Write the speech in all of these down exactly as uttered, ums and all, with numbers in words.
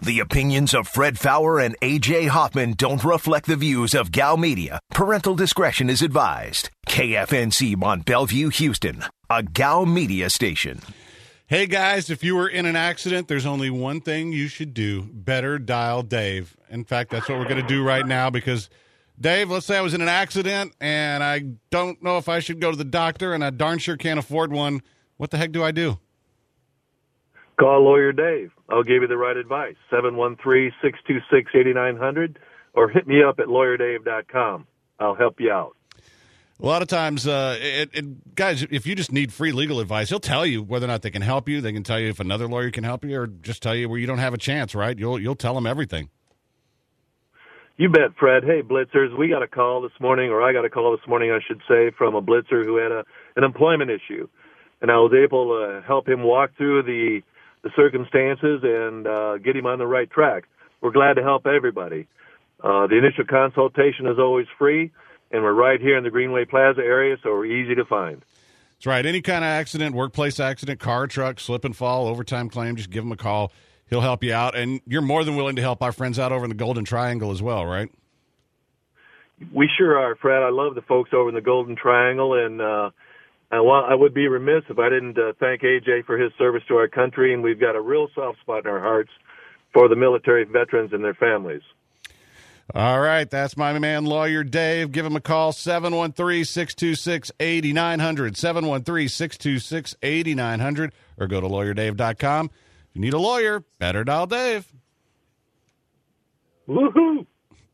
The opinions of Fred Faour and A J Hoffman don't reflect the views of Gal Media. Parental discretion is advised. K F N C Mont Bellevue, Houston, a Gal Media station. Hey, guys, if you were in an accident, there's only one thing you should do. Better dial Dave. In fact, that's what we're going to do right now because, Dave, let's say I was in an accident and I don't know if I should go to the doctor and I darn sure can't afford one. What the heck do I do? Call Lawyer Dave. I'll give you the right advice. seven one three, six two six, eight nine zero zero or hit me up at lawyer dave dot com. I'll help you out. A lot of times, uh, it, it, guys, if you just need free legal advice, he'll tell you whether or not they can help you. They can tell you if another lawyer can help you or just tell you where you don't have a chance, right? You'll you'll tell them everything. You bet, Fred. Hey, Blitzers, we got a call this morning, or I got a call this morning, I should say, from a Blitzer who had a, an employment issue. And I was able to help him walk through the the circumstances and uh, get him on the right track. We're glad to help everybody. Uh, the initial consultation is always free, and we're right here in the Greenway Plaza area, so we're easy to find. That's right. Any kind of accident, workplace accident, car, truck, slip and fall, overtime claim, just give him a call. He'll help you out, and you're more than willing to help our friends out over in the Golden Triangle as well, right? We sure are, Fred. I love the folks over in the Golden Triangle, and uh, I, want, I would be remiss if I didn't uh, thank A J for his service to our country, and we've got a real soft spot in our hearts for the military veterans and their families. All right, that's my man, Lawyer Dave. Give him a call, seven one three, six two six, eight nine zero zero, seven one three, six two six, eight nine zero zero, or go to lawyer dave dot com. If you need a lawyer, better dial Dave. Woohoo!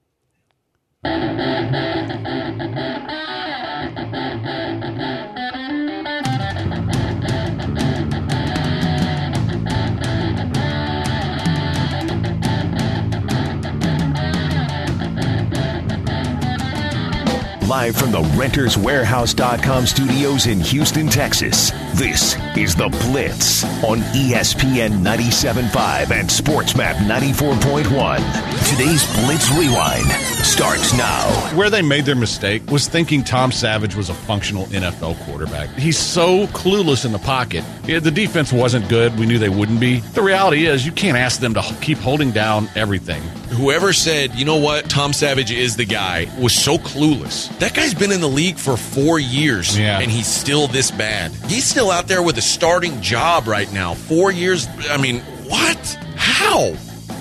Live from the Renters Warehouse dot com studios in Houston, Texas, this is The Blitz on E S P N ninety-seven point five and SportsMap ninety-four point one. Today's Blitz Rewind starts now. Where they made their mistake was thinking Tom Savage was a functional N F L quarterback. He's so clueless in the pocket. Yeah, the defense wasn't good. We knew they wouldn't be. The reality is you can't ask them to keep holding down everything. Whoever said, you know what, Tom Savage is the guy, was so clueless. That guy's been in the league for four years, yeah. and he's still this bad. He's still out there with a starting job right now. Four years? I mean, what? How?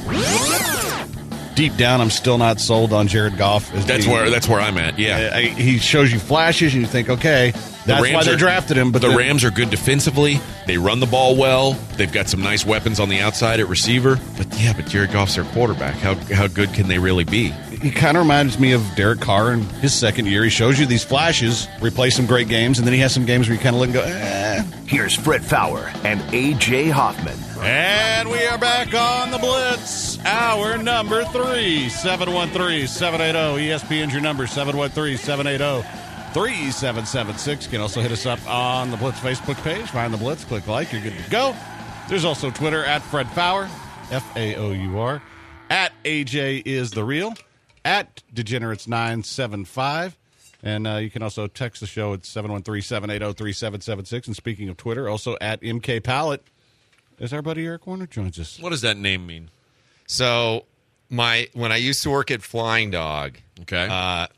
Deep down, I'm still not sold on Jared Goff. As That's being, where that's where I'm at, yeah. I, I, he shows you flashes, and you think, okay, that's the why they are, drafted him. But the then, Rams are good defensively. They run the ball well. They've got some nice weapons on the outside at receiver. But, yeah, but Jared Goff's their quarterback. How, how good can they really be? He kind of reminds me of Derek Carr in his second year. He shows you these flashes, replays some great games, and then he has some games where you kind of look and go, eh. Here's Fred Faour and A J Hoffman. And we are back on the Blitz, hour number three, seven one three, seven eight zero. E S P N's your number, seven one three, seven eight zero, three seven seven six. You can also hit us up on the Blitz Facebook page. Find the Blitz, click like, you're good to go. There's also Twitter, at Fred Faour, F A O U R, at A J is the real, at Degenerates nine seven five. And uh, you can also text the show at seven one three, seven eight zero, three seven seven six. And speaking of Twitter, also at M K Pallet. As our buddy Eric Warner joins us. What does that name mean? So, my when I used to work at Flying Dog, Okay. uh,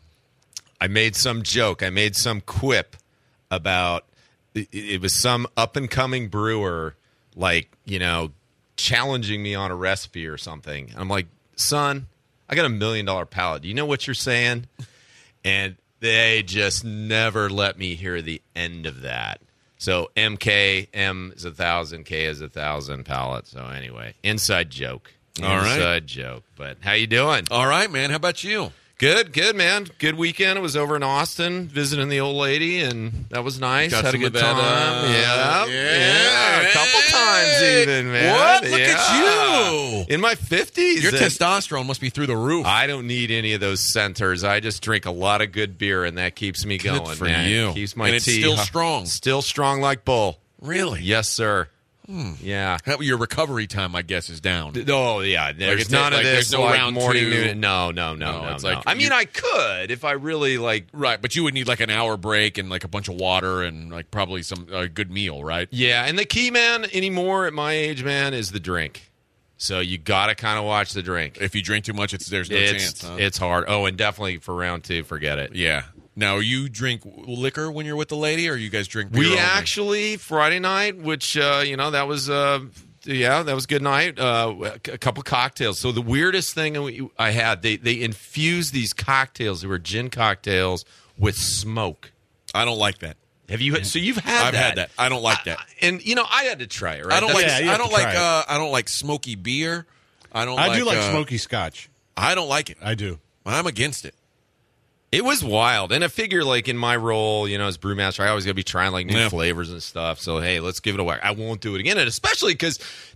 I made some joke. I made some quip about it, it was some up-and-coming brewer, like, you know, challenging me on a recipe or something. I'm like, son, I got a million-dollar palate. Do you know what you're saying? And they just never let me hear the end of that. So M K, M is a thousand, K is a thousand pallet. So anyway, inside joke. All right. Inside joke. But how you doing? All right, man. How about you? Good, good, man. Good weekend. I was over in Austin visiting the old lady, and that was nice. Got Had a some good of that, time. uh, yeah, yeah, yeah, a couple times even, man. What? Look Yeah. at you. In my fifties. Your and testosterone must be through the roof. I don't need any of those centers. I just drink a lot of good beer, and that keeps me Good going, for man. you. Keeps my And it's tea still hu- strong. Still strong like bull. Really? Yes, sir. Hmm. Yeah. How- Your recovery time, I guess, is down. Oh, yeah. There's it's none not- of like, this there's no like round morning, two. noon. No, no, no, No, no. it's no. like I mean, you- I could if I really, like, Right, but you would need like an hour break and like a bunch of water and like probably some a good meal, right? yeah. And the key, man, anymore at my age, man, is the drink. So you got to kind of watch the drink. If you drink too much, it's there's no it's, chance. Huh? It's hard. Oh, and definitely for round two, forget it. Yeah. Now, you drink liquor when you're with the lady, or you guys drink beer We only? actually, Friday night, which, uh, you know, that was, uh, yeah, that was a good night, uh, a couple cocktails. So the weirdest thing I had, they, they infused these cocktails. They were gin cocktails with smoke. I don't like that. Have you? So you've had I've that. had that. I don't like that. I, and, you know, I had to try it, right? I don't That's- like. Yeah, you I have don't to like. try it. Uh, I don't like smoky beer. I don't. I like, do like uh, smoky scotch. I don't like it. I do. I'm against it. It was wild. And I figure, like, in my role, you know, as brewmaster, I always got to be trying, like, new Yeah. flavors and stuff. So, hey, let's give it a whack. I won't do it again. And especially because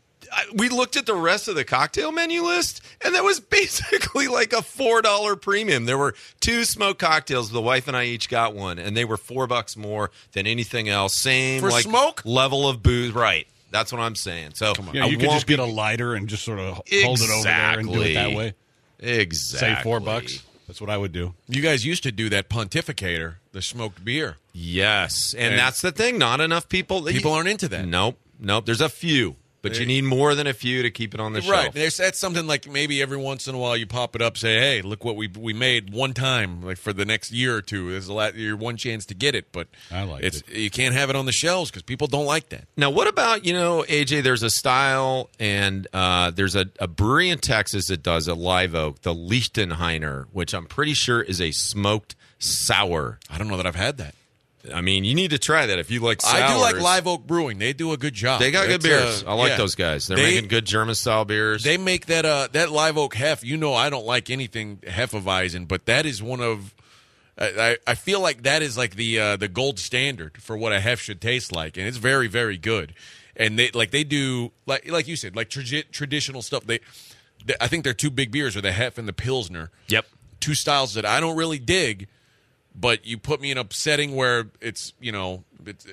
we looked at the rest of the cocktail menu list, and that was basically like a four dollar premium. There were two smoked cocktails. The wife and I each got one, and they were four bucks more than anything else. Same, For like, smoke? level of booze. Right. That's what I'm saying. So, Yeah, I you could won't just get a lighter and just sort of hold it over there and do it that way. Exactly. Say four bucks. That's what I would do. You guys used to do that pontificator, the smoked beer. Yes, and, And- that's the thing. Not enough people. People aren't into that. Nope, nope. There's a few, but They- you need more than a few to keep it on the Right. shelf. There's, that's something like maybe every once in a while you pop it up, say, hey, look what we we made one time, like for the next year or two. There's a lot, your one chance to get it, but I like it's, it. you can't have it on the shelves because people don't like that. Now, what about, you know, A J, there's a style, and uh, there's a, a brewery in Texas that does a live oak, the Lichtenheiner, which I'm pretty sure is a smoked sour. I don't know that I've had that. I mean, you need to try that if you like sours. I do like Live Oak Brewing. They do a good job. They got good It's, beers. uh, I like yeah. those guys. They're They- making good German-style beers. They make that uh that Live Oak Hef. You know, I don't like anything Hefeweizen, but that is one of. I, I feel like that is like the uh, the gold standard for what a Hef should taste like, and it's very very good. And they like they do like like you said like tradi- traditional stuff. They, they I think their two big beers are the Hef and the Pilsner. Yep. Two styles that I don't really dig, but you put me in a setting where it's you know it's,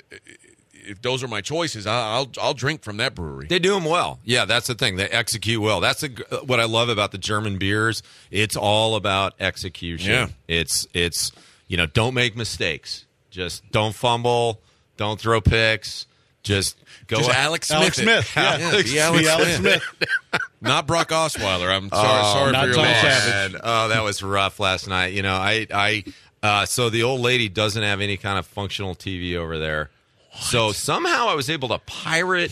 if those are my choices, I'll I'll drink from that brewery. They do them well. Yeah, that's the thing. They execute well. That's a, what I love about the German beers. It's all about execution. Yeah. It's it's you know, don't make mistakes. Just don't fumble. Don't throw picks. Just go. Just a- Alex Smith. Alex it. Smith, yeah. Yeah, Alex be Alex Be Alex Smith. Smith. Not Brock Osweiler. I'm sorry, sorry not for your Tom loss. Savage. Man, oh, that was rough last night. You know, I, I, uh, so the old lady doesn't have any kind of functional T V over there. So somehow I was able to pirate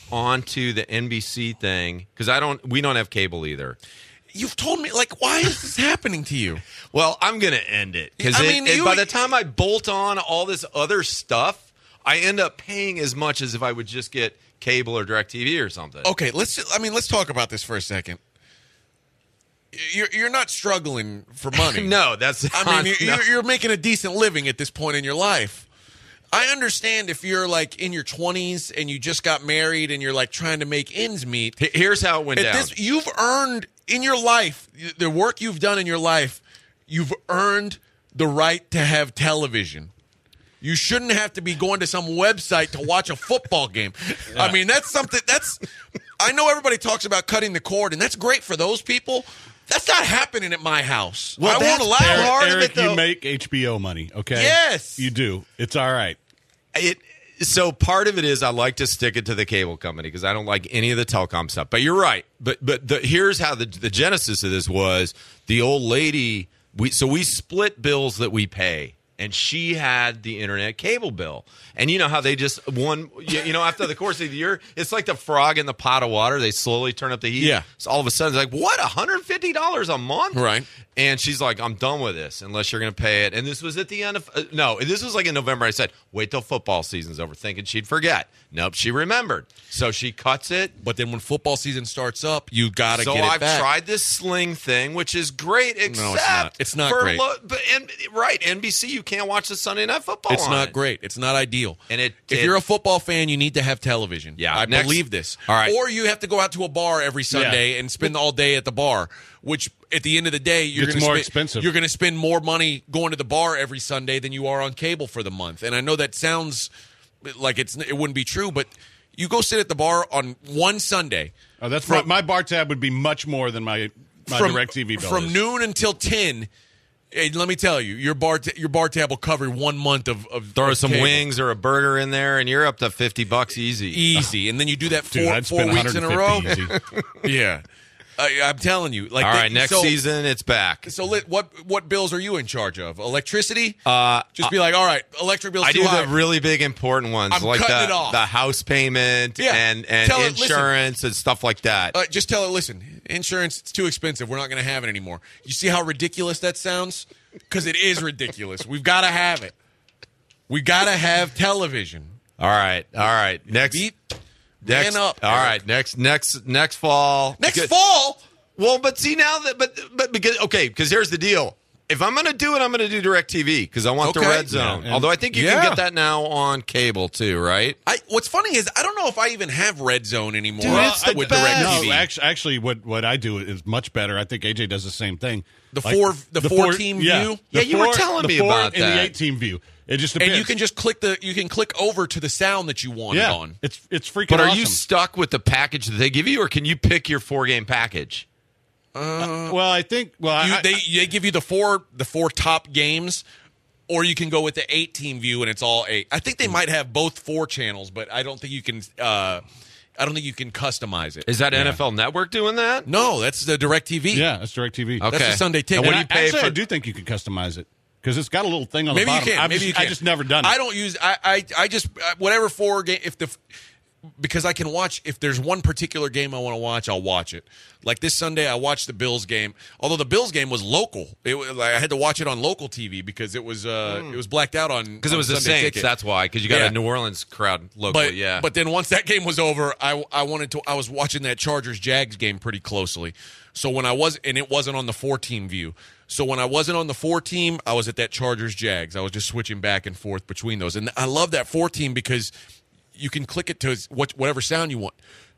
onto the N B C thing because I don't, we don't have cable either. You've told me, like, why is this happening to you? Well, I'm going to end it because I mean, you- by the time I bolt on all this other stuff, I end up paying as much as if I would just get cable or DirecTV or something. Okay, let's. I mean, let's talk about this for a second. You're you're not struggling for money. No, that's I not- mean, you're, no. you're, you're making a decent living at this point in your life. I understand if you're like in your twenties and you just got married and you're like trying to make ends meet. H- Here's how it went At down. this, you've earned in your life, the work you've done in your life, you've earned the right to have television. You shouldn't have to be going to some website to watch a football game. I mean, that's something that's. I know everybody talks about cutting the cord, and that's great for those people. That's not happening at my house. I won't that's allow fair. it. Part of Eric, it, though- you make H B O money, okay? Yes. You do. It's all right. It so part of it is I like to stick it to the cable company because I don't like any of the telecom stuff. But you're right. But but the, here's how the the genesis of this was: the old lady. We so we split bills that we pay, and she had the internet cable bill. And you know how they just one you, you know after the course of the year, it's like the frog in the pot of water. They slowly turn up the heat. Yeah. So all of a sudden, it's like what one hundred fifty dollars a month, Right. And she's like, I'm done with this unless you're going to pay it. And this was at the end of, uh, no, this was like in November. I said, wait till football season's over, thinking she'd forget. Nope, she remembered. So she cuts it. But then when football season starts up, you got to So get it I've back. tried this Sling thing, which is great, except No, it's not. It's not for great. Lo- but, and, right, N B C, you can't watch the Sunday Night Football It's on not it. great. It's not ideal. And it- if it- you're a football fan, you need to have television. Yeah, I next- believe this. All right. Or you have to go out to a bar every Sunday and spend all day at the bar, which at the end of the day, you're It's going to more spend, expensive. You're going to spend more money going to the bar every Sunday than you are on cable for the month. And I know that sounds like it's it wouldn't be true, but you go sit at the bar on one Sunday. Oh, that's From- my, my bar tab would be much more than my my from, DirecTV bill. from is. noon until ten. Hey, let me tell you, your bar t- your bar tab will cover one month of, of Throw of some cable. wings or a burger in there, and you're up to fifty bucks easy. Easy, and then you do that Dude, four I'd four spend weeks in a row. one hundred fifty easy. Yeah, I, I'm telling you. Like, All they- right, next so, season it's back. So, let, what what bills are you in charge of? Electricity? Uh, Just be like, all right, electric bills I too do high. the really big important ones, I'm like cutting the, it off. the house payment Yeah. and, and Tell it, listen. insurance and stuff like that. Uh, just tell it, listen, insurance, it's too expensive. We're not going to have it anymore. You see how ridiculous that sounds? Because it is ridiculous. We've got to have it. We got to have television. all right, all right. Next, Beat next, man up. all Eric. right. Next, next, next fall. Next Good. fall? Well, but see now that, but but because okay, because here's the deal. If I'm going to do it, I'm going to do DirecTV because I want the Okay. red zone. Yeah, and- Although I think you Yeah. can get that now on cable too, right? I, what's funny is I don't know if I even have Red Zone anymore Dude, it's the with best. DirecTV. No, actually, actually, what what I do is much better. I think A J does the same thing. The four- the four-team yeah, view? the Yeah, you were four- telling the me four about and that. the eight-team view. It just depends. And you can just click the you can click over to the sound that you want yeah, it on. it's it's freaking. But are awesome. you stuck with the package that they give you, or can you pick your four game package? Well, I think. Well, You, I, they they give you the four the four top games, or you can go with the eight team view and it's all eight. I think they might have both four channels, but I don't think you can. Uh, I don't think you can customize it. Is that N F L Network doing that? No, that's the DirecTV. yeah, that's DirecTV. Okay. That's the Sunday ticket. And what do And you I, pay actually, for? I do think you can customize it because it's got a little thing on Maybe the you bottom. can. I've Maybe just, you can. I just never done it. I don't use. I I, I just uh, whatever four game if the. Because I can watch, if there's one particular game I want to watch, I'll watch it. Like this Sunday, I watched the Bills game. Although the Bills game was local, it was, like, I had to watch it on local T V because it was uh, it was blacked out on Because it was the Sunday Saints. Ticket. That's why. Because you got Yeah. a New Orleans crowd locally. But yeah. but then once that game was over, I I wanted to. I was watching that Chargers Jags game pretty closely. So when I was, and it wasn't on the four team view. So when I wasn't on the four team, I was at that Chargers Jags. I was just switching back and forth between those, and I love that four team because you can click it to what whatever sound you want.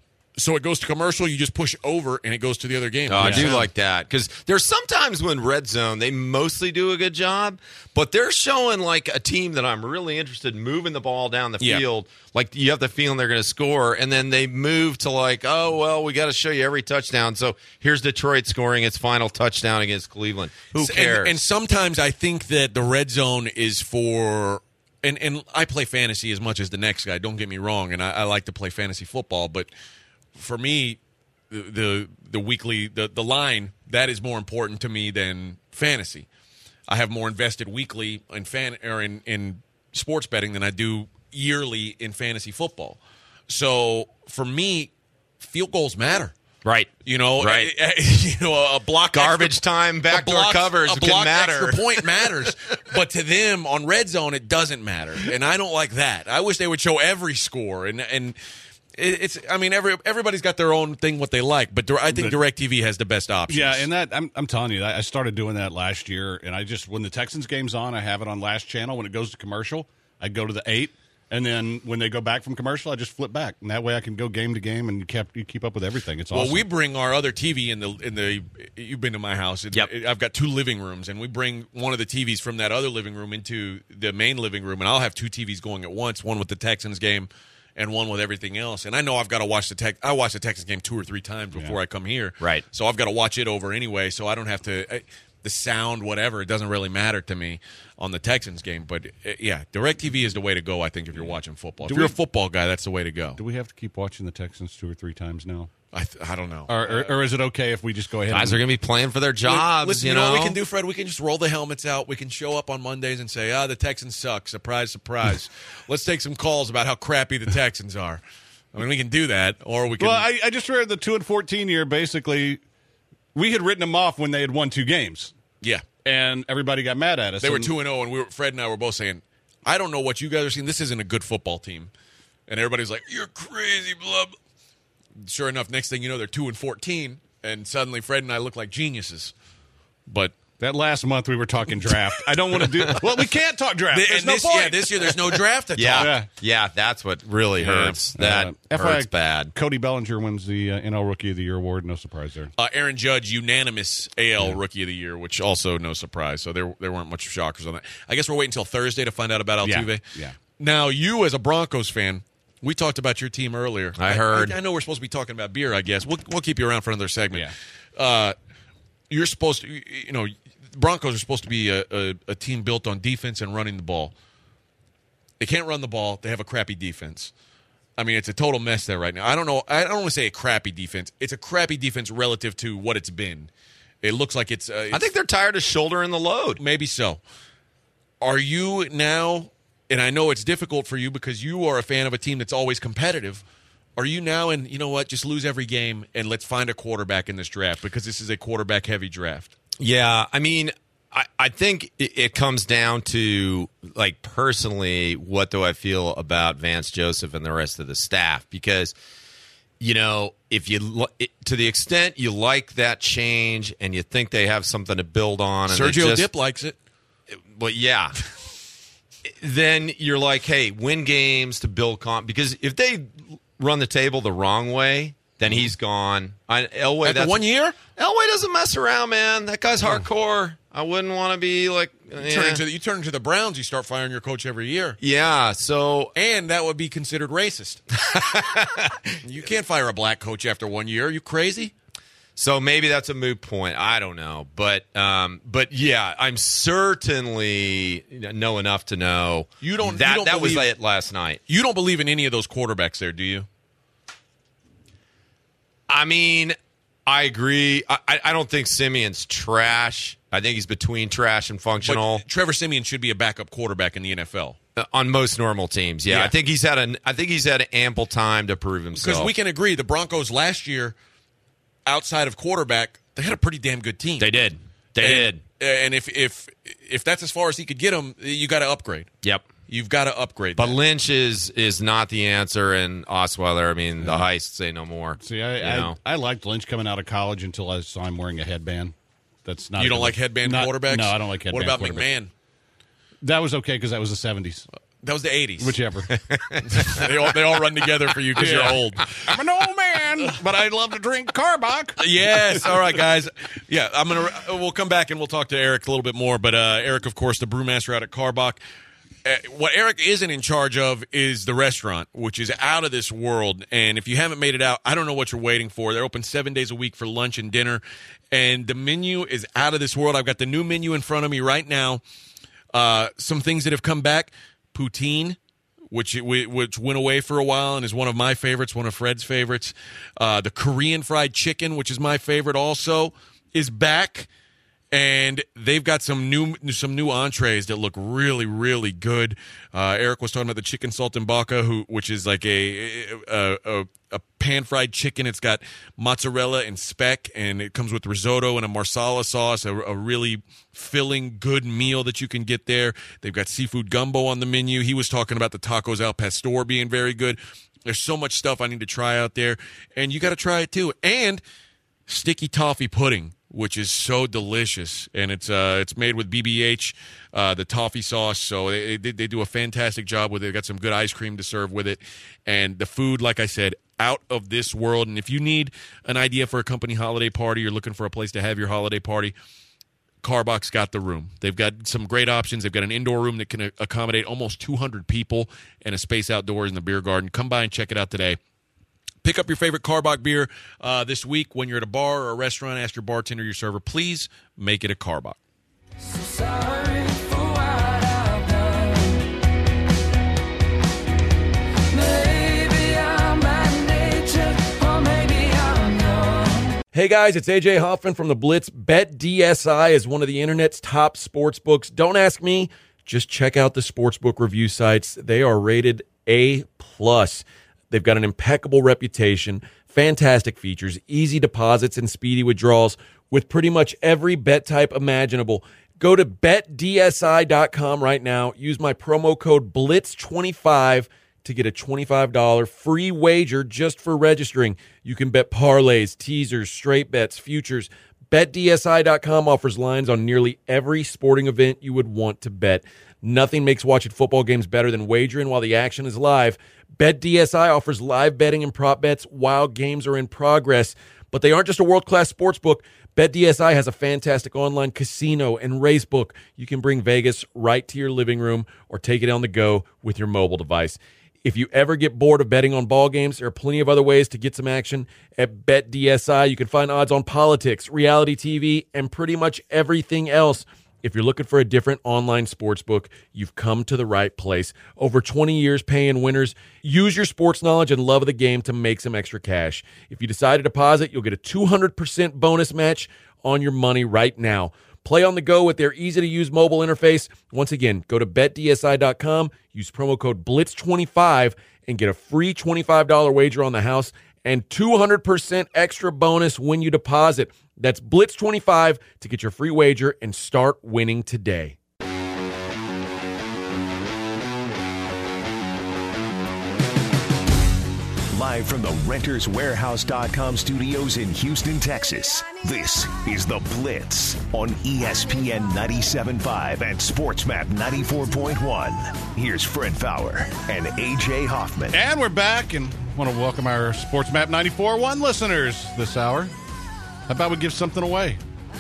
So it goes to commercial, you just push over, and it goes to the other game. Oh, I Yeah. do like that because there's sometimes when Red Zone they mostly do a good job, but they're showing like a team that I'm really interested in moving the ball down the Yeah. field. Like you have the feeling they're going to score, and then they move to like, oh well, we got to show you every touchdown. So here's Detroit scoring its final touchdown against Cleveland. Who And- cares? And, sometimes I think that the red zone is for. And, and I play fantasy as much as the next guy. Don't get me wrong, and I, I like to play fantasy football. But for me, the the, the weekly the, the line that is more important to me than fantasy. I have more invested weekly in fan or in, in sports betting than I do yearly in fantasy football. So for me, field goals matter. right. You know, Right. you know, a block Garbage extra- time, a backdoor block- covers a can block matter. Extra point matters, but to them on red zone it doesn't matter, and I don't like that. I wish they would show every score, and and it, it's. I mean, every everybody's got their own thing what they like, but I think But- DirecTV has the best options. Yeah, and that I'm I'm telling you, I I started doing that last year, and I just when the Texans game's on, I have it on last channel. When it goes to commercial, I go to the eight, and then when they go back from commercial, I just flip back, and that way I can go game to game and you keep you keep up with everything. It's Well, awesome. we bring our other T V in the in the. You've been to my house. and Yep. I've got two living rooms, and we bring one of the T Vs from that other living room into the main living room, and I'll have two T Vs going at once. One with the Texans game, and one with everything else. And I know I've got to watch the Tex. I watch the Texans game two or three times before Yeah. I come here. Right. So I've got to watch it over anyway. So I don't have to. I, the sound, whatever, it doesn't really matter to me on the Texans game. But uh, yeah, DirecTV is the way to go. I think if you're watching football, Do if you're we- a football guy, that's the way to go. Do we have to keep watching the Texans two or three times now, I th- I don't know. or, or, or is it okay if we just go ahead? Guys and, are going to be playing for their jobs. Listen, you you know know what we can do, Fred? We can just roll the helmets out. We can show up on Mondays and say, ah, the Texans suck. Surprise, surprise. Let's take some calls about how crappy the Texans are. I mean, we can do that, or we can. Well, I, I just read the two and fourteen year. Basically, we had written them off when they had won two games, yeah. and everybody got mad at us. They were and- two and zero, and we were, Fred and I were both saying, I don't know what you guys are seeing. This isn't a good football team. And everybody's like, you're crazy, blah, blah. Sure enough, next thing you know, they're two and fourteen, and suddenly Fred and I look like geniuses. But That last month we were talking draft. I don't want to do. Well, we can't talk draft. th- There's and no this, point. yeah, this year there's no draft to Yeah, talk. yeah, Yeah. that's what really hurts. That Uh, F Y I, hurts bad. Cody Bellinger wins the uh, N L Rookie of the Year award. No surprise there. Uh, Aaron Judge, unanimous A L Rookie of the Year, which also no surprise. So there there weren't much shockers on that. I guess we're waiting until Thursday to find out about Yeah, Altuve. yeah. Now, you as a Broncos fan, we talked about your team earlier. I heard. I, I know we're supposed to be talking about beer. I guess we'll we'll keep you around for another segment. Yeah. Uh, you're supposed to, you know, Broncos are supposed to be a, a, a team built on defense and running the ball. They can't run the ball. They have a crappy defense. I mean, it's a total mess there right now. I don't know. I don't want to say a crappy defense. It's a crappy defense relative to what it's been. It looks like it's. Uh, it's I think they're tired of shouldering the load. Maybe so. Are you now, and I know it's difficult for you because you are a fan of a team that's always competitive. Are you now in, you know what, just lose every game and let's find a quarterback in this draft because this is a quarterback-heavy draft? Yeah, I mean, I, I think it, it comes down to, like, personally, what do I feel about Vance Joseph and the rest of the staff? Because, you know, if you to the extent you like that change and you think they have something to build on, and Sergio just, Dip likes it. Well, yeah. Then you're like, hey, win games to build comp. Because if they run the table the wrong way, then he's gone. I, Elway, After that's, one year? Elway doesn't mess around, man. That guy's hardcore. I wouldn't want to be like. You turn, into the, you turn into the Browns, you start firing your coach every year. Yeah, so. And that would be considered racist. You can't fire a black coach after one year. Are you crazy? So maybe that's a moot point. I don't know. But, um, but yeah, I'm certainly know enough to know. You don't, that, you don't that believe, was it last night. You don't believe in any of those quarterbacks there, do you? I mean, I agree. I, I don't think Simeon's trash. I think he's between trash and functional. But Trevor Simeon should be a backup quarterback in the N F L. Uh, on most normal teams, yeah. yeah. I think he's had an. I think he's had ample time to prove himself. Because we can agree, the Broncos last year, outside of quarterback, they had a pretty damn good team. They did. They and, did. And if if if that's as far as he could get them, you got to upgrade. Yep. You've got to upgrade. But that. Lynch is is not the answer, and Osweiler, I mean, the Heist say no more. See, I, you I, know? I liked Lynch coming out of college until I saw him wearing a headband. That's not. You don't good. like headband not, quarterbacks? No, I don't like headband. What about quarterbacks. McMahon? That was okay because that was the seventies. That was the eighties. Whichever. they all they all run together for you because Yeah. you're old. I'm an old man, but I love to drink Carbach. Yes. All right, guys. Yeah, I'm gonna. We'll come back and we'll talk to Eric a little bit more. But uh, Eric, of course, the brewmaster out at Carbach. Uh, what Eric isn't in charge of is the restaurant, which is out of this world. And if you haven't made it out, I don't know what you're waiting for. They're open seven days a week for lunch and dinner, and the menu is out of this world. I've got the new menu in front of me right now. Uh, some things that have come back: poutine, which which went away for a while and is one of my favorites, one of Fred's favorites. Uh, the Korean fried chicken, which is my favorite, also is back. And they've got some new some new entrees that look really, really good. Uh, Eric was talking about the chicken saltimbocca, who which is like a a, a a pan-fried chicken. It's got mozzarella and speck, and it comes with risotto and a marsala sauce, a, a really filling, good meal that you can get there. They've got seafood gumbo on the menu. He was talking about the tacos al pastor being very good. There's so much stuff I need to try out there, and you got to try it too. And sticky toffee pudding, which is so delicious, and it's uh, it's made with B B H, uh, the toffee sauce. So they, they they do a fantastic job with it. They got some good ice cream to serve with it, and the food, like I said, out of this world. And if you need an idea for a company holiday party, you're looking for a place to have your holiday party, Carbach's got the room. They've got some great options. They've got an indoor room that can accommodate almost two hundred people, and a space outdoors in the beer garden. Come by and check it out today. Pick up your favorite Carbach beer uh, this week when you're at a bar or a restaurant. Ask your bartender, your server, please make it a Carbach. So sorry for what I've done. Maybe I'm bad nature, or maybe I'm young. Hey guys, it's A J Hoffman from the Blitz. BetDSI is one of the internet's top sports books. Don't ask me, just check out the sportsbook review sites. They are rated A plus. They've got an impeccable reputation, fantastic features, easy deposits, and speedy withdrawals with pretty much every bet type imaginable. Go to bet D S I dot com right now. Use my promo code blitz twenty-five to get a twenty-five dollars free wager just for registering. You can bet parlays, teasers, straight bets, futures. bet D S I dot com offers lines on nearly every sporting event you would want to bet. Nothing makes watching football games better than wagering while the action is live. BetDSI offers live betting and prop bets while games are in progress. But they aren't just a world-class sports book. BetDSI has a fantastic online casino and race book. You can bring Vegas right to your living room or take it on the go with your mobile device. If you ever get bored of betting on ball games, there are plenty of other ways to get some action. At BetDSI, you can find odds on politics, reality T V, and pretty much everything else. If you're looking for a different online sportsbook, you've come to the right place. Over twenty years paying winners. Use your sports knowledge and love of the game to make some extra cash. If you decide to deposit, you'll get a two hundred percent bonus match on your money right now. Play on the go with their easy-to-use mobile interface. Once again, go to bet D S I dot com, use promo code blitz twenty-five, and get a free twenty-five dollars wager on the house and two hundred percent extra bonus when you deposit. That's blitz twenty-five to get your free wager and start winning today. Live from the Renters Warehouse dot com studios in Houston, Texas, this is The Blitz on E S P N ninety-seven point five and SportsMap ninety-four point one. Here's Fred Fowler and A J Hoffman. And we're back, and want to welcome our SportsMap ninety-four point one listeners this hour. How about we give something away?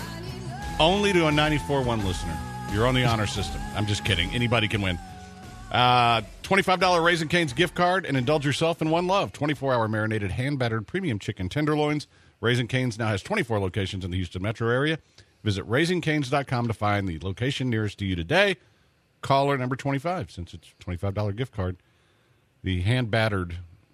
Only to a ninety-four point one listener. You're on the honor system. I'm just kidding. Anybody can win. Uh, twenty-five dollars Raising Cane's gift card, and indulge yourself in one love. twenty-four hour marinated, hand-battered premium chicken tenderloins. Raising Cane's now has twenty-four locations in the Houston metro area. Visit raising canes dot com to find the location nearest to you today. Caller number twenty-five, since it's a twenty-five dollars gift card. The hand-battered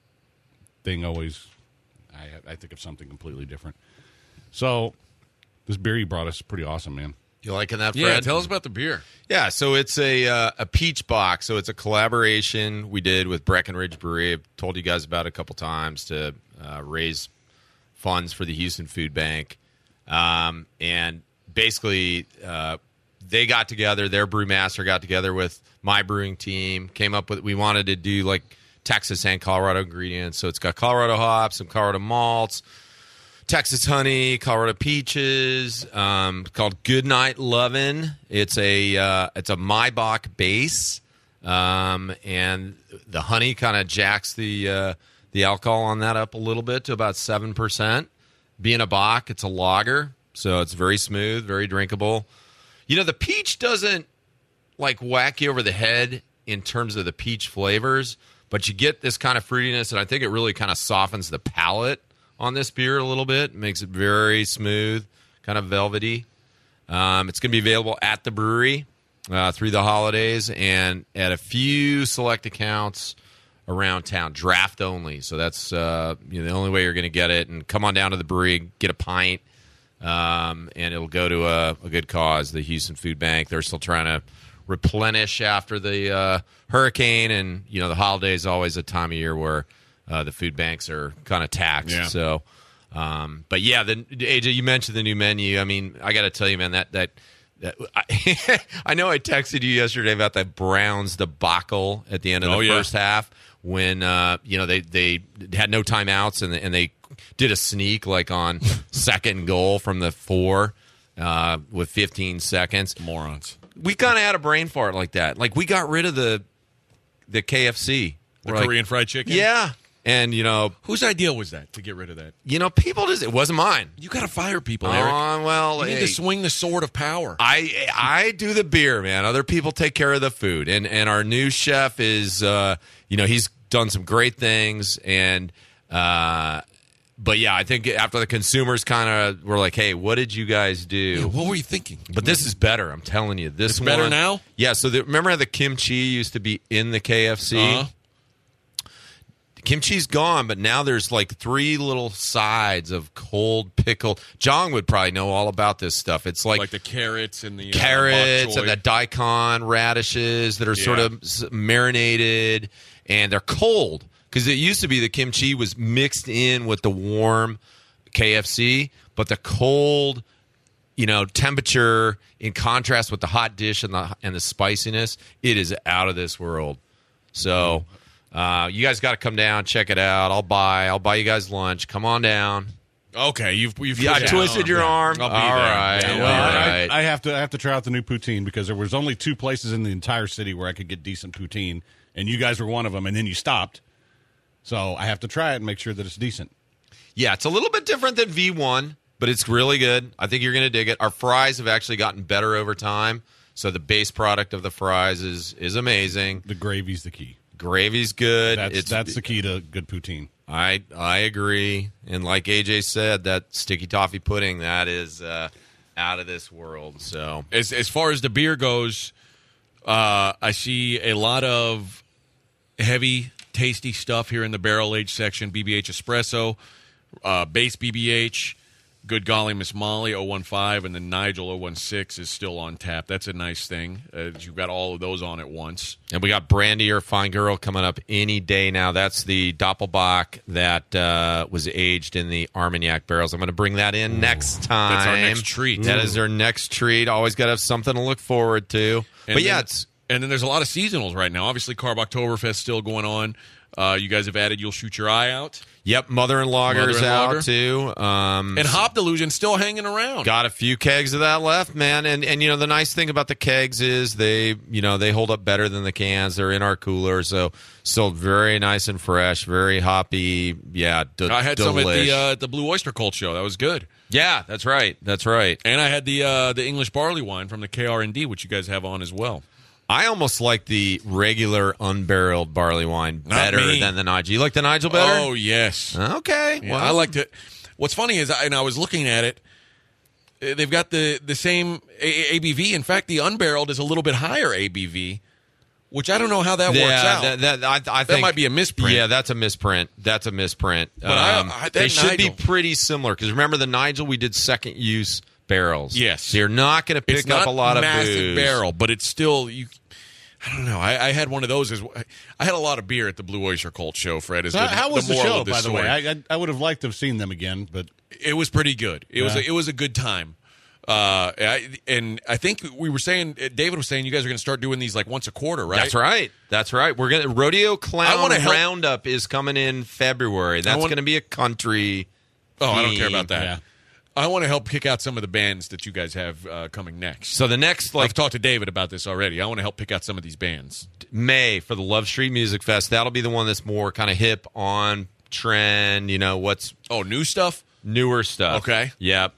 thing always, I, I think of something completely different. So, this beer you brought us is pretty awesome, man. You liking that, Fred? Yeah, tell us about the beer. Yeah, so it's a uh, a peach box. So it's a collaboration we did with Breckenridge Brewery. I've told you guys about it a couple times to uh, raise funds for the Houston Food Bank. Um, and basically, uh, they got together, their brewmaster got together with my brewing team, came up with, we wanted to do like Texas and Colorado ingredients. So it's got Colorado hops, some Colorado malts, Texas honey, Colorado peaches, um, called Goodnight Lovin'. It's a uh, it's a Maibach base, um, and the honey kind of jacks the uh, the alcohol on that up a little bit to about seven percent. Being a Bach, it's a lager, so it's very smooth, very drinkable. You know, the peach doesn't like whack you over the head in terms of the peach flavors, but you get this kind of fruitiness, and I think it really kind of softens the palate on this beer a little bit. Makes it very smooth, kind of velvety. Um, it's going to be available at the brewery uh, through the holidays and at a few select accounts around town, draft only. So that's uh, you know, the only way you're going to get it. And come on down to the brewery, get a pint, um, and it'll go to a, a good cause, the Houston Food Bank. They're still trying to replenish after the uh, hurricane, and you know the holidays is always a time of year where Uh, the food banks are kind of taxed. Yeah. So, um, but yeah, the, A J, you mentioned the new menu. I mean, I got to tell you, man, that that, that I, I know I texted you yesterday about that Browns debacle at the end of the Oh, yeah. first half when uh, you know they, they had no timeouts and and they did a sneak like on second goal from the four uh, with fifteen seconds. Morons. We kind of had a brain fart like that. Like we got rid of the the K F C, The We're like, Korean fried chicken? yeah. And, you know, Whose idea was that to get rid of that? you know, people just, it wasn't mine. You got to fire people, Oh, Eric. well, You need hey, to swing the sword of power. I I do the beer, man. Other people take care of the food. And and our new chef is, uh, you know, he's done some great things. And, uh, but yeah, I think after the consumers kind of were like, hey, what did you guys do? Yeah, what were you thinking? But this is better. I'm telling you. This It's better one- now? Yeah. So the, remember how the kimchi used to be in the K F C? Uh-huh. Kimchi's gone, but now there's like three little sides of cold pickled. John would probably know all about this stuff. It's like, Like the carrots and the uh, carrots bok choy. and the daikon radishes that are sort Yeah. of s- marinated, and they're cold because it used to be the kimchi was mixed in with the warm K F C, but the cold, you know, temperature in contrast with the hot dish and the and the spiciness, it is out of this world. So. Uh, you guys got to come down, check it out. I'll buy. I'll buy you guys lunch. Come on down. Okay, you've you've Yeah, I pushed twisted down. your arm. I'll be All there. right, Yeah, all well, I- right. I, I have to I have to try out the new poutine because there was only two places in the entire city where I could get decent poutine, and you guys were one of them. And then you stopped, so I have to try it and make sure that it's decent. Yeah, it's a little bit different than V one, but it's really good. I think you're going to dig it. Our fries have actually gotten better over time, so the base product of the fries is is amazing. The gravy's the key. Gravy's good. That's it's, that's the key to good poutine. I I agree. And like A J said, that sticky toffee pudding, that is uh, out of this world. So As as far as the beer goes, uh, I see a lot of heavy, tasty stuff here in the barrel age section. B B H Espresso, uh, base B B H, Good Golly Miss Molly oh one five, and then Nigel oh one six is still on tap. That's a nice thing. Uh, you've got all of those on at once. And we got Brandy or Fine Girl coming up any day now. That's the Doppelbock that uh, was aged in the Armagnac barrels. I'm going to bring that in next time. That's our next treat. That is our next treat. Always got to have something to look forward to. And but yeah, then, it's and then there's a lot of seasonals right now. Obviously, Carb Oktoberfest still going on. Uh, you guys have added You'll Shoot Your Eye Out. yep. Mother and Lager's Mother and out Lager. too. Um, And Hop Delusion still hanging around. Got a few kegs of that left, man. And and you know the nice thing about the kegs is they you know they hold up better than the cans. They're in our cooler, so still very nice and fresh, very hoppy. Yeah, d- I had delish. some at the uh, at the Blue Oyster Cult show. That was good. Yeah, that's right. That's right. And I had the uh, the English barley wine from the K R and D, which you guys have on as well. I almost like the regular unbarreled barley wine Not better me. than the Nigel. You like the Nigel better? Oh yes. Okay. Yeah, well, I liked it. What's funny is, I, and I was looking at it. uh, They've got the the same A- ABV. In fact, the unbarreled is a little bit higher A B V, which I don't know how that yeah, works out. That, that, I, I think, might be a misprint. Yeah, that's a misprint. That's a misprint. But I- Um, I- that they should be Nigel- pretty similar because remember the Nigel we did second use barrels. Yes. so you're not going to pick it's not up a lot of massive booze. barrel, but it's still you. I don't know. I, I had one of those. As I had a lot of beer at the Blue Oyster Cult show. Fred, is So the, how was the, moral show, of this by the story. way? I, I I would have liked to have seen them again, but It was pretty good. It was Yeah. a, it was a good time. Uh, I, and I think we were saying David was saying you guys are going to start doing these like once a quarter, right? That's right. That's right. We're gonna Rodeo Clown wanna help- Roundup is coming in February. That's want- going to be a country. Oh, I don't theme. care about that. Yeah. I want to help pick out some of the bands that you guys have uh, coming next. So the next I've like talked to David about this already. I want to help pick out some of these bands. May for the Love Street Music Fest, that'll be the one that's more kind of hip on trend. You know what's Oh, new stuff. newer stuff. Okay. Yep.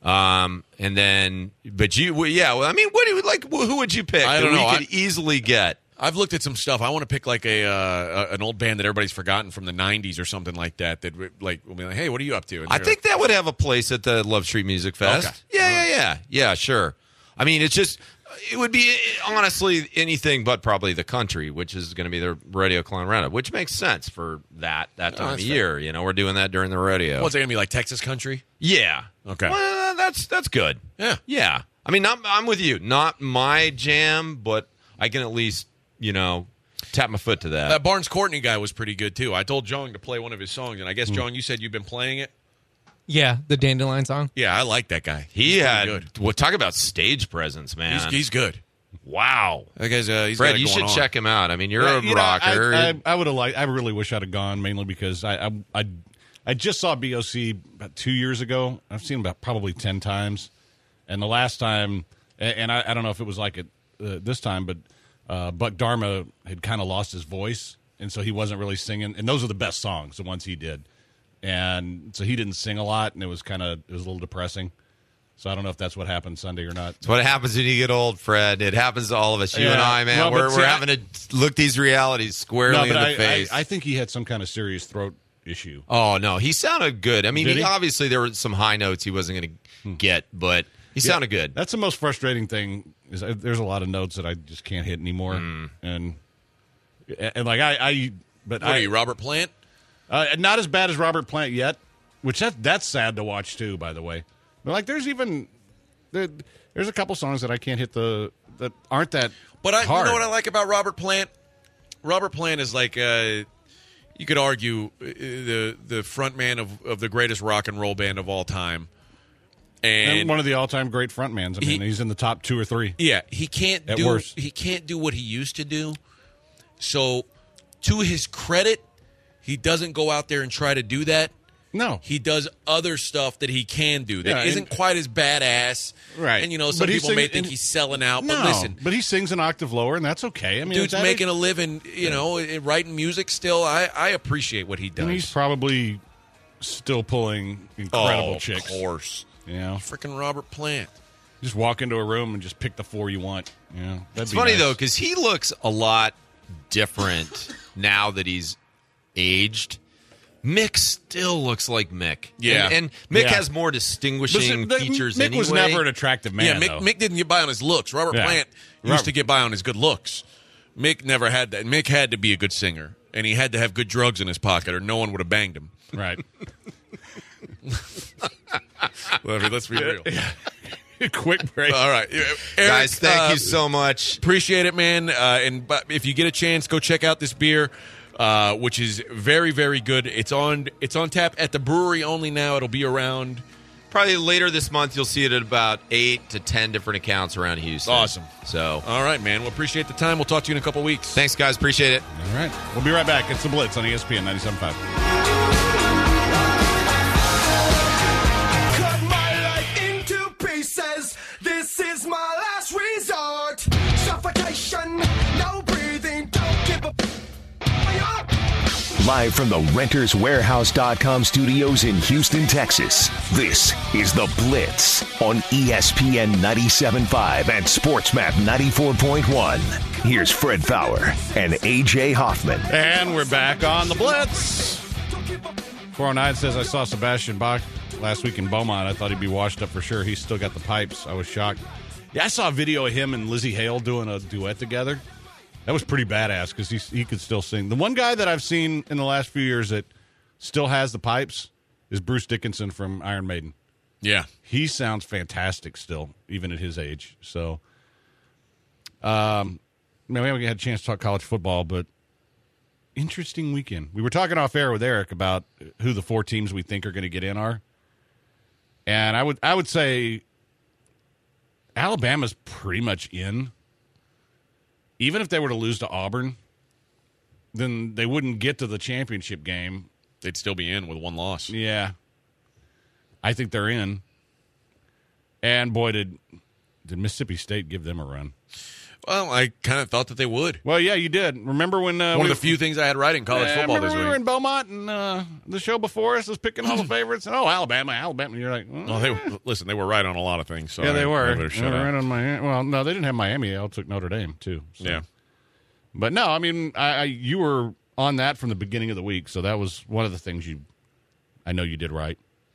Um, and then, but you, well, yeah. Well, I mean, what do you like? Who would you pick? I that don't know. We I- could easily get. I've looked at some stuff. I want to pick like a uh, an old band that everybody's forgotten from the nineties or something like that. That would, like will be like, hey, what are you up to? And I they're think that would have a place at the Love Street Music Fest. Okay. Yeah, yeah, yeah, yeah. Sure. I mean, it's just it would be honestly anything but probably the country, which is going to be the Rodeo Clown Roundup, which makes sense for that that time of that's year. You know, we're doing that during the rodeo. what's it gonna be like? Texas country? Yeah. Okay. Well, that's that's good. Yeah. Yeah. I mean, I'm, I'm with you. Not my jam, but I can at least you know tap my foot to that. That Barnes Courtney guy was pretty good too. I told John to play one of his songs, and I Hmm. guess John, you said you've been playing it. Yeah, the Dandelion song. Yeah, I like that guy. he He's pretty had good. well, talk about stage presence, man. He's, he's good. wow. That guy's uh, he's got Fred, it you going should on. check him out. I mean, you're Yeah, a you know, I- rocker. I, I, would have liked. I really wish I'd have gone, mainly because I, I I I just saw B O C about two years ago. I've seen him about probably ten times, and the last time, and and I, I don't know if it was like it uh, this time, but uh, Buck Dharma had kind of lost his voice, and so he wasn't really singing. And those are the best songs, the ones he did, and so he didn't sing a lot, and it was kind of it was a little depressing. So I don't know if that's what happened Sunday or not. It's what happens when you get old, Fred. It happens to all of us. You Yeah. and I, man. Well, but we're see, we're I- having to look these realities squarely No, in but the I, face. I, I think he had some kind of serious throat issue. oh no, he sounded good. I mean, Did he, he? obviously there were some high notes he wasn't going to get, but he Yeah, sounded good. That's the most frustrating thing. Is uh, there's a lot of notes that I just can't hit anymore, Hmm. and and like I, I but What I are you, Robert Plant? uh, not as bad as Robert Plant yet, which that that's sad to watch too. By the way, but like there's even there, there's a couple songs that I can't hit the that aren't that. But I, hard. you know what I like about Robert Plant? Robert Plant is like uh, you could argue uh, the the front man of, of the greatest rock and roll band of all time, And and one of the all-time great frontmans. I mean, He- he's in the top two or three. yeah, he can't At do worst. he can't do what he used to do. So, to his credit, he doesn't go out there and try to do that. No, He does other stuff that he can do that Yeah, and- isn't quite as badass. Right. And you know, some But he's people may singing- think and- he's selling out. no. But listen, but he sings an octave lower, and that's okay. I mean, dude's that- making a living, you know, writing music still. I, I appreciate what he does. and he's probably still pulling incredible oh, chicks. Of course. You know, Freaking Robert Plant. just walk into a room and just pick the four you want. You know, that'd It's be funny nice. though because he looks a lot different now that he's aged. Mick still looks like Mick. Yeah. And, and Mick Yeah. has more distinguishing But the- features Mick anyway. was never an attractive man. yeah, Mick, though. Mick didn't get by on his looks. Robert Yeah. Plant used Robert- to get by on his good looks. Mick never had that. Mick had to be a good singer, and he had to have good drugs in his pocket, or no one would have banged him. Right. Well, I mean, let's be real. Quick break. All right, Eric, Guys, thank uh, you so much. Appreciate it, man. Uh, and but if you get a chance, go check out this beer, uh, which is very, very good. It's on it's on tap at the brewery only now. It'll be around. Probably later this month, you'll see it at about eight to ten different accounts around Houston. Awesome. So, All right, man. Well, appreciate the time. We'll talk to you in a couple weeks. thanks, guys. Appreciate it. All right. We'll be right back. It's The Blitz on E S P N ninety-seven point five. Cut my life into pieces. This is my last resort. Suffocation, no breathing. Don't give a f- up. Live from the Renters Warehouse dot com studios in Houston, Texas, this is The Blitz on E S P N ninety-seven point five and SportsMap ninety-four point one. Here's Fred Fowler and A J Hoffman. And we're back on The Blitz. four oh nine says, I saw Sebastian Bach last week in Beaumont. I thought he'd be washed up for sure. He's still got the pipes. I was shocked. Yeah, I saw a video of him and Lizzie Hale doing a duet together. That was pretty badass because he, he could still sing. The one guy that I've seen in the last few years that still has the pipes is Bruce Dickinson from Iron Maiden. Yeah. He sounds fantastic still, even at his age. So, um, man, we haven't had a chance to talk college football, but interesting weekend. We were talking off air with Eric about who the four teams we think are going to get in are, and I would I would say Alabama's pretty much in. Even if they were to lose to Auburn, then they wouldn't get to the championship game. They'd still be in with one loss. Yeah. I think they're in. And, boy, did did Mississippi State give them a run. Well, I kind of thought that they would. Well, yeah, you did. Remember when... Uh, One we, of the few things I had right in college uh, football remember this when week. we were in Beaumont and uh, the show before us was picking all the favorites? And, oh, Alabama, Alabama. And you're like... Well, they listen. They were right on a lot of things. So yeah, they I- were. I better They shut were up. right on Miami. Well, no, they didn't have Miami. They all took Notre Dame, too. So. Yeah. But, no, I mean, I, I you were on that from the beginning of the week, so that was one of the things you... I know you did right.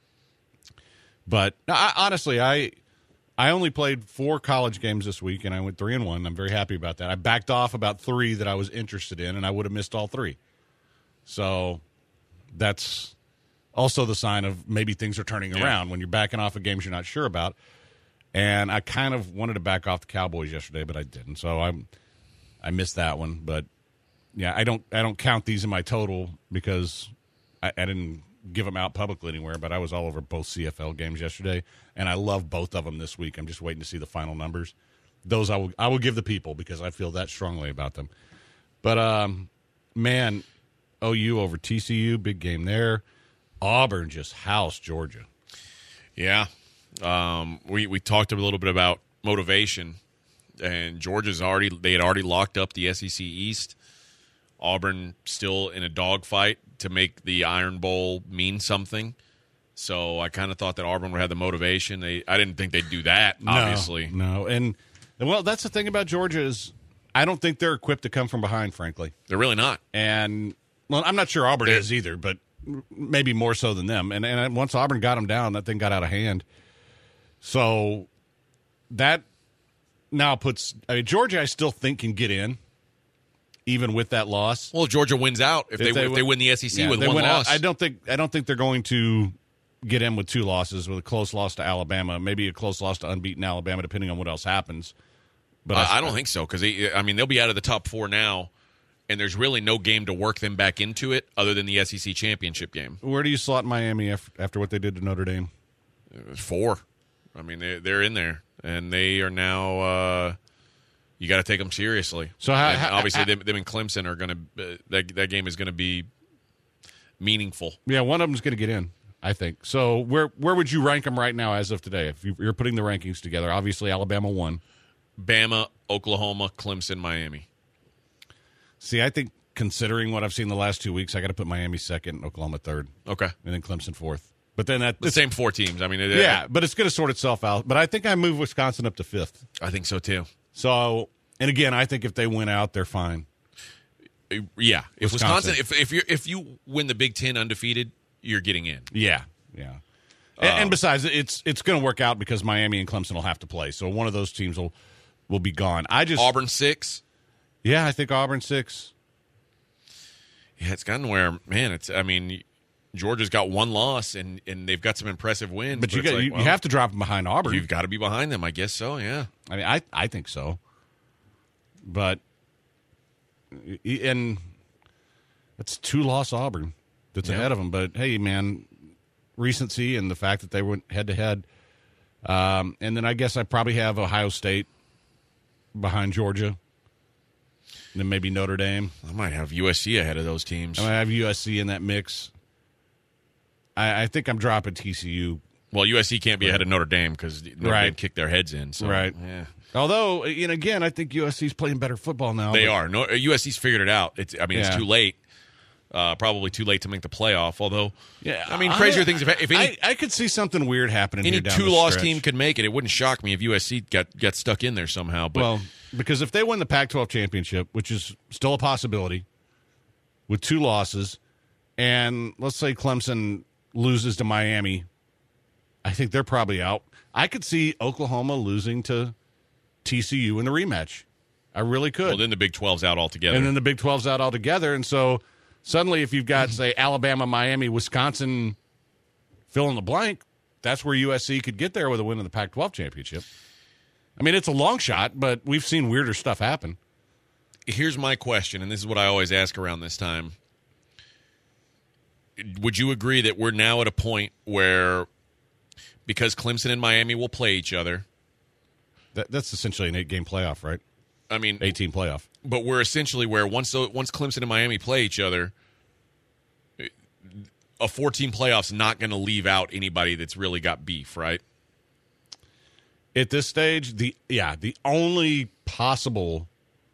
But, no, I, honestly, I... I only played four college games this week, and I went three and one. I'm very happy about that. I backed off about three that I was interested in, and I would have missed all three. So that's also the sign of maybe things are turning Yeah. around when you're backing off of games you're not sure about. And I kind of wanted to back off the Cowboys yesterday, but I didn't. So I I missed that one. But yeah, I don't I don't count these in my total because I, I didn't give them out publicly anywhere, but I was all over both C F L games yesterday, and I love both of them this week. I'm just waiting to see the final numbers. Those I will I will give the people because I feel that strongly about them. But um, man, O U over T C U, big game there. Auburn just housed Georgia. Yeah. Um, we, we talked a little bit about motivation, and Georgia's already they had already locked up the S E C East. Auburn still in a dogfight to make the Iron Bowl mean something. So I kind of thought that Auburn would have the motivation. They I didn't think they'd do that, obviously. No, no. And, and well, that's the thing about Georgia is I don't think they're equipped to come from behind, frankly. They're really not. And well, I'm not sure Auburn They're- is either, but maybe more so than them. And and once Auburn got them down, that thing got out of hand. So that now puts I mean, Georgia, I still think can get in, even with that loss. Well, if Georgia wins out, if, If they, they if they win- win the S E C Yeah, with they one went out. loss. I don't think I don't think they're going to get in with two losses, with a close loss to Alabama, maybe a close loss to unbeaten Alabama, depending on what else happens. But I, I don't think so because I mean they'll be out of the top four now, and there's really no game to work them back into it other than the S E C championship game. Where do you slot Miami after, after what they did to Notre Dame? Four. I mean they they're in there, and they are now. Uh, you got to take them seriously. So how- And how- obviously how- them, them and Clemson are going to uh, that that game is going to be meaningful. Yeah, one of them's going to get in, I think. So where where would you rank them right now as of today? If you- you're putting the rankings together, obviously Alabama won. Bama, Oklahoma, Clemson, Miami. See, I think considering what I've seen the last two weeks, I got to put Miami second, Oklahoma third, Okay, and then Clemson fourth. But then that the same four teams. I mean, it- yeah, but it's going to sort itself out. But I think I move Wisconsin up to fifth. I think so too. So, and again, I think if they win out, they're fine. Yeah, if Wisconsin. Wisconsin, if if you if you win the Big Ten undefeated, you're getting in. Yeah, yeah. And, and besides, it's it's going to work out because Miami and Clemson will have to play, so one of those teams will will be gone. I just Auburn six. Yeah, I think Auburn six. Yeah, it's gotten where, man, it's. I mean, Georgia's got one loss, and, and they've got some impressive wins. But, but you it's got like, you, well, you have to drop them behind Auburn. You've got to be behind them, I guess so. Yeah. I mean, I I think so. But and it's two loss Auburn that's Yeah. ahead of them. But hey, man, recency and the fact that they went head to head, um, and then I guess I probably have Ohio State behind Georgia, and then maybe Notre Dame. I might have U S C ahead of those teams. I have U S C in that mix. I, I think I'm dropping T C U. Well, U S C can't be ahead of Notre Dame because Notre Right. Dame kicked their heads in. So, Right. Yeah. Although, and again, I think U S C's playing better football now. They but- are. No, U S C's figured it out. It's. I mean, Yeah. it's too late. Uh, probably too late to make the playoff. Although, Yeah, I mean, crazier things. If, if any I, I could see something weird happening. any here down the two-loss stretch. team could make it, it wouldn't shock me if U S C got got stuck in there somehow. But Well, because if they win the Pac twelve championship, which is still a possibility, with two losses, and let's say Clemson loses to Miami, I think they're probably out. I could see Oklahoma losing to T C U in the rematch. I really could. well, then the Big twelve's out altogether. And then the Big twelve's out altogether. And so suddenly, if you've got, say, Alabama, Miami, Wisconsin, fill in the blank, that's where U S C could get there with a win in the Pac twelve championship. I mean, it's a long shot, but we've seen weirder stuff happen. Here's my question, and this is what I always ask around this time. Would you agree that we're now at a point where, because Clemson and Miami will play each other, That, that's essentially an eight-game playoff, right? I mean, eighteen playoff. but we're essentially where once once Clemson and Miami play each other, a four-team playoff's not going to leave out anybody that's really got beef, right? At this stage, the yeah, the only possible.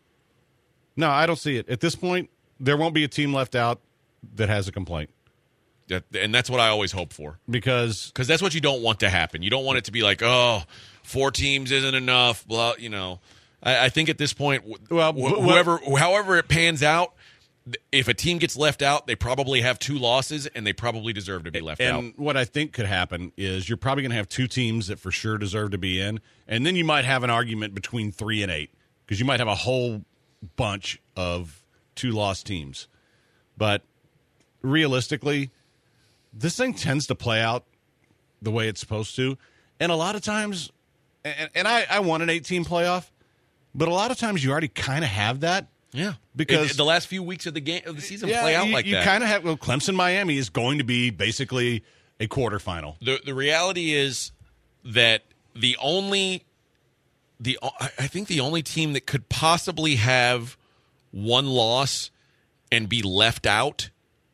No, I don't see it. At this point, there won't be a team left out that has a complaint That, and that's what I always hope for, because because that's what you don't want to happen. You don't want it to be like, oh, four teams isn't enough. Blah, you know. I, I think at this point, wh- Well, wh- wh- whoever, however it pans out, th- if a team gets left out, they probably have two losses, and they probably deserve to be left out. And what I think could happen is you're probably going to have two teams that for sure deserve to be in, and then you might have an argument between three and eight because you might have a whole bunch of two-loss teams. But realistically, this thing tends to play out the way it's supposed to, and a lot of times, and, and I, I want an eight-team playoff, but a lot of times you already kind of have that. Yeah, Because- It- the last few weeks of the game of the season play out you, like you that. kind of have well, Clemson Miami is going to be basically a quarterfinal. the the reality is that the only the I I think the only team that could possibly have one loss and be left out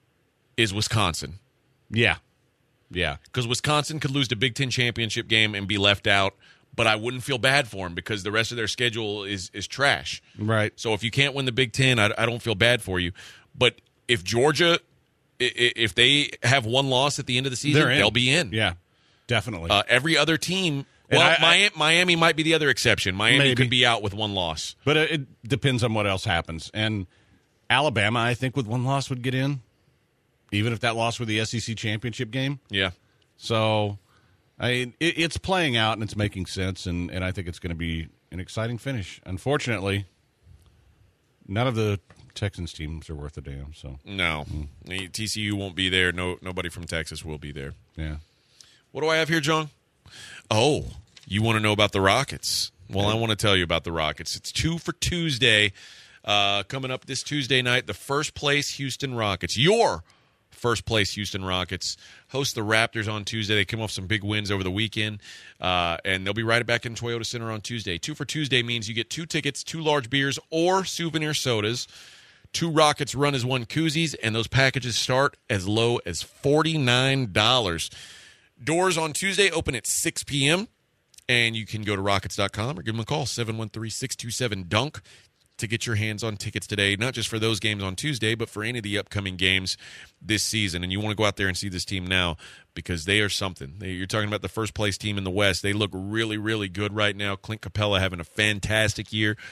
is Wisconsin, Yeah, yeah. because Wisconsin could lose the Big Ten championship game and be left out. But I wouldn't feel bad for them because the rest of their schedule is is trash. Right. So if you can't win the Big Ten, I, I don't feel bad for you. But if Georgia, i- i- if they have one loss at the end of the season, They're in. they'll be in. Yeah, definitely. Uh, every other team, And well, I- I- Miami, Miami might be the other exception. Miami Maybe. could be out with one loss. but it, it depends on what else happens. And Alabama, I think, with one loss would get in, even if that loss were the S E C championship game. Yeah. So, I mean, it, it's playing out and it's making sense, and, and I think it's going to be an exciting finish. Unfortunately, none of the Texans teams are worth a damn. So, No, T C U won't be there. No, nobody from Texas will be there. yeah. What do I have here, John? Oh, you want to know about the Rockets? Well, I want to tell you about the Rockets. It's two for Tuesday. Uh, coming up this Tuesday night, the first place Houston Rockets, your first place Houston Rockets, host the Raptors on Tuesday. They came off some big wins over the weekend, uh, and they'll be right back in Toyota Center on Tuesday. Two for Tuesday means you get two tickets, two large beers, or souvenir sodas. Two Rockets run as one koozies, and those packages start as low as forty-nine dollars. Doors on Tuesday open at six p.m., and you can go to rockets dot com or give them a call, seven one three, six two seven, D U N K, to get your hands on tickets today, not just for those games on Tuesday, but for any of the upcoming games this season. And you want to go out there and see this team now because they are something. They, you're talking about the first-place team in the West. They look really, really good right now. Clint Capella having a fantastic year.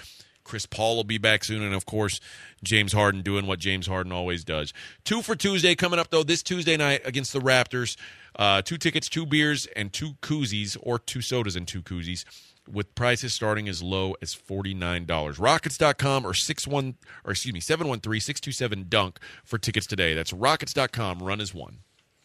Chris Paul will be back soon, and, of course, James Harden doing what James Harden always does. Two for Tuesday coming up, though, this Tuesday night against the Raptors. Uh, two tickets, two beers, and two koozies, or two sodas and two koozies, with prices starting as low as forty-nine dollars. Rockets dot com or six one or excuse me seven one three, six two seven, dunk for tickets today. That's rockets dot com. Run as one.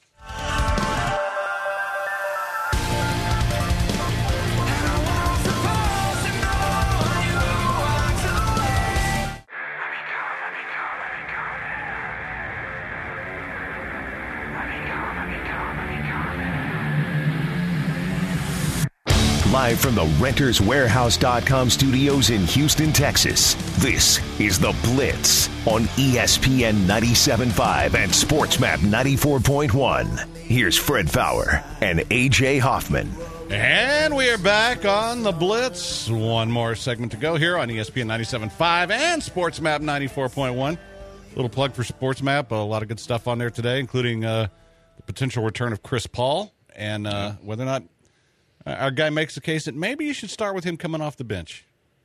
Live from the Renters Warehouse dot com studios in Houston, Texas, this is The Blitz on E S P N ninety-seven point five and SportsMap ninety-four point one. Here's Fred Faour and A J Hoffman. And we are back on The Blitz. One more segment to go here on E S P N ninety-seven point five and SportsMap ninety-four point one. Little plug for SportsMap. A lot of good stuff on there today, including uh, the potential return of Chris Paul and uh, whether or not our guy makes the case that maybe you should start with him coming off the bench.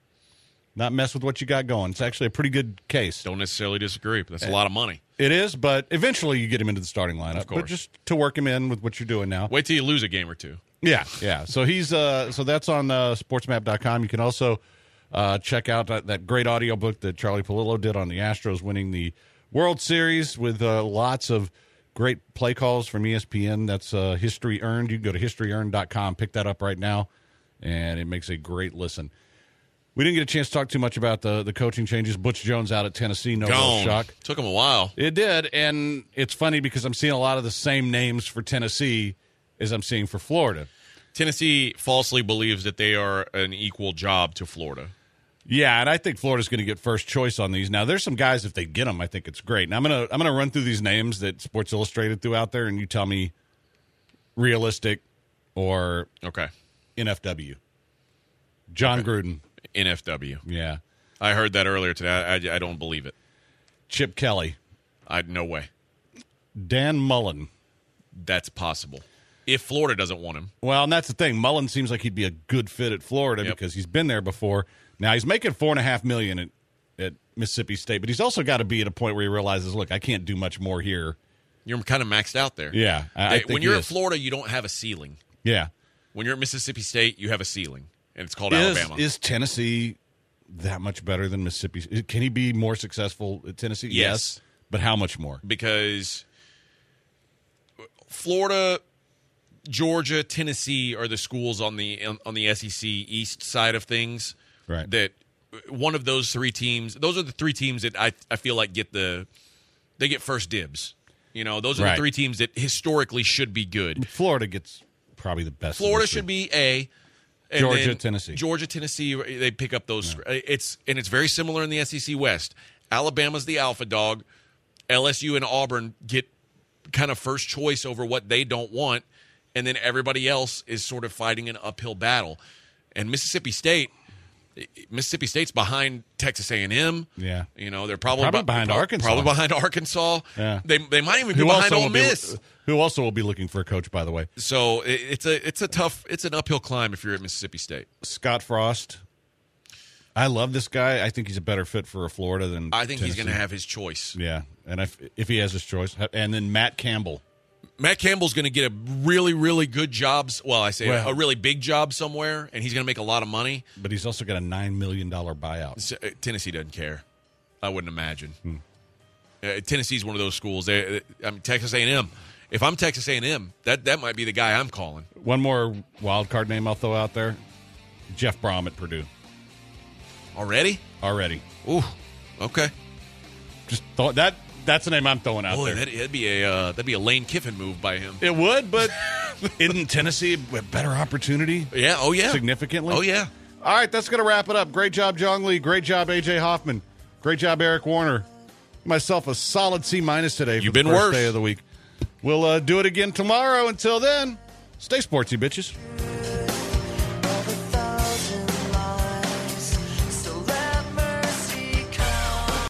Not mess with what you got going. It's actually a pretty good case. Don't necessarily disagree, but that's a lot of money. It is, but eventually you get him into the starting lineup. Of course. But just to work him in with what you're doing now. Wait till you lose a game or two. Yeah, yeah. So he's uh, so that's on uh, sportsmap dot com. You can also uh, check out that, that great audiobook that Charlie Palillo did on the Astros winning the World Series with uh, lots of great play calls from E S P N. That's uh, History Earned. You can go to history earned dot com, pick that up right now, and it makes a great listen. We didn't get a chance to talk too much about the, the coaching changes. Butch Jones out at Tennessee, no real shock. Took him a while. It did, and it's funny because I'm seeing a lot of the same names for Tennessee as I'm seeing for Florida. Tennessee falsely believes that they are an equal job to Florida. Yeah, and I think Florida's going to get first choice on these. Now, there's some guys, if they get them, I think it's great. Now, I'm going to I'm going to run through these names that Sports Illustrated threw out there, and you tell me realistic or okay. N F W. John okay. Gruden. N F W. Yeah. I heard that earlier today. I, I don't believe it. Chip Kelly. I no way. Dan Mullen. That's possible. If Florida doesn't want him. Well, and that's the thing. Mullen seems like he'd be a good fit at Florida yep. because he's been there before. Now, he's making four and a half million at, at Mississippi State, but he's also got to be at a point where he realizes, look, I can't do much more here. You're kind of maxed out there. Yeah. I, I think when you're he at is. Florida, you don't have a ceiling. Yeah. When you're at Mississippi State, you have a ceiling, and it's called Is, Alabama. Is Tennessee that much better than Mississippi? Can he be more successful at Tennessee? Yes. yes. But how much more? Because Florida, Georgia, Tennessee are the schools on the on the S E C East side of things. Right. That one of those three teams, those are the three teams that I I feel like get the they get first dibs. You know, those are right. the three teams that historically should be good. Florida gets probably the best. Florida should be A. And Georgia, then Tennessee. Georgia, Tennessee, they pick up those. Yeah. It's and it's very similar in the S E C West. Alabama's the alpha dog. L S U and Auburn get kind of first choice over what they don't want, and then everybody else is sort of fighting an uphill battle. And Mississippi State, Mississippi State's behind Texas A and M. Yeah, you know they're probably, probably be- behind probably, Arkansas. Probably behind Arkansas. Yeah, they they might even be who behind also Ole Miss. Be, who also will be looking for a coach, by the way. So it, it's a it's a tough it's an uphill climb if you're at Mississippi State. Scott Frost. I love this guy. I think he's a better fit for Florida than I think Tennessee. he's going to have his choice. Yeah, and if if he has his choice, and then Matt Campbell. Matt Campbell's going to get a really, really good job. Well, I say well, a really big job somewhere, and he's going to make a lot of money. But he's also got a nine million dollars buyout. So, uh, Tennessee doesn't care. I wouldn't imagine. Hmm. Uh, Tennessee's one of those schools. They, I mean, Texas A and M. If I'm Texas A and M, that, that might be the guy I'm calling. One more wild card name I'll throw out there: Jeff Brom at Purdue. Already? Already. Ooh, okay. Just thought that. That's the name I'm throwing out Boy, there. That'd, that'd be a uh, that'd be a Lane Kiffin move by him. It would, but isn't Tennessee a better opportunity? Yeah. Oh yeah. Significantly. Oh yeah. All right, that's going to wrap it up. Great job, Jong Lee. Great job, A J Hoffman. Great job, Eric Warner. Myself a solid C minus today. For You've the been first worse. day of the week. We'll uh, do it again tomorrow. Until then, stay sportsy, bitches.